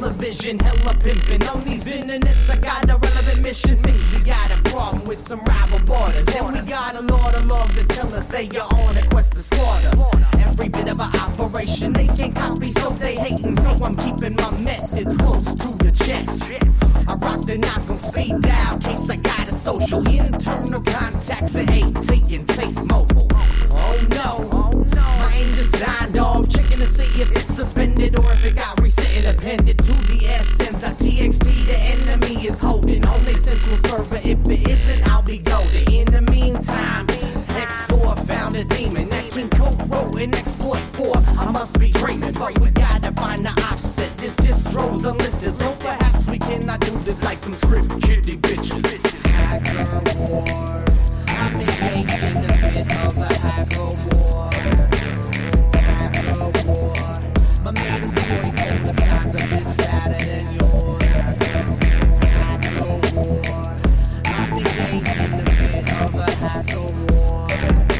television, hella pimpin'. On these internets, I got a relevant mission. Seems we got a problem with some rival borders. And we got a lot of laws that tell us they are on a quest to slaughter. Every bit of an operation they can't copy, so they hatin'. So I'm keeping my methods close to the chest. I rock the knock on speed dial, case I got a social. Internal contacts at AT and take mobile. Oh no, my aim designed off, checking to see if it's suspended or if it got reset and appended to the essence of TXT. The enemy is holding on their central server. If it isn't, I'll be golden. In the meantime, XOR found a demon that can co-wrote and exploit for. I must be dreaming, but we gotta find the offset. This distro's unlisted, so perhaps we cannot do this like some script kiddie bitches. Hacker war. I'm engaged in the pit of a hacker war. Hacker war. My man is 44, the size a bit fatter than yours. Hacker war. I'm engaged in the pit of a hacker war.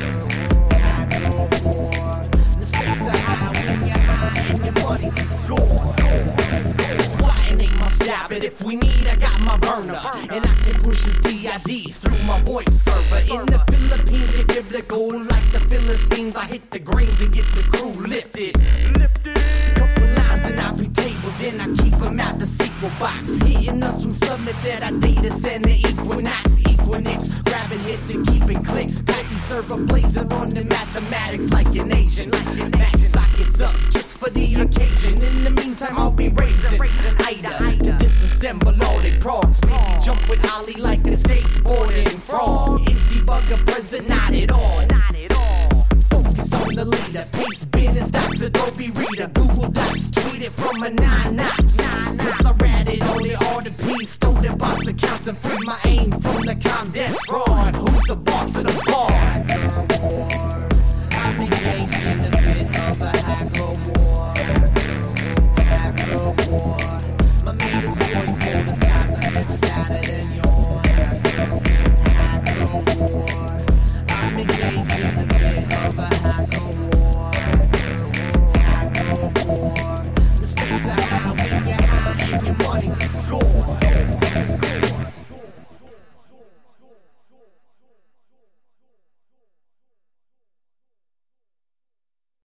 Hacker war. The stakes are high when you're high and your money's a score. Sliding ain't my style, but if we need, I got my burner. And I can push this DID through my voice server. In the Philippines, get biblical like the Philistines. I hit the greens and get the crew lifted. Couple lines and I be tables, and I keep them out the sequel box. Hitting us from summits at our data center Equinox. Equinix, grabbing hits and keeping clicks. Packy server blazing on the mathematics like an Asian. Max sockets up just for the occasion. In the meantime, I'll be raising Ida to disassemble all they progs. Maybe jump with Ollie like a skateboarding frog. Is debugger present? Not at all. Focus on the leader. Paste business docs, Adobe Reader, Google Docs. Tweet it from a 9-9. Cause I ratted all the P's, stole the box accounts and free my aim from the Comdesk fraud. Who's the boss of the bar?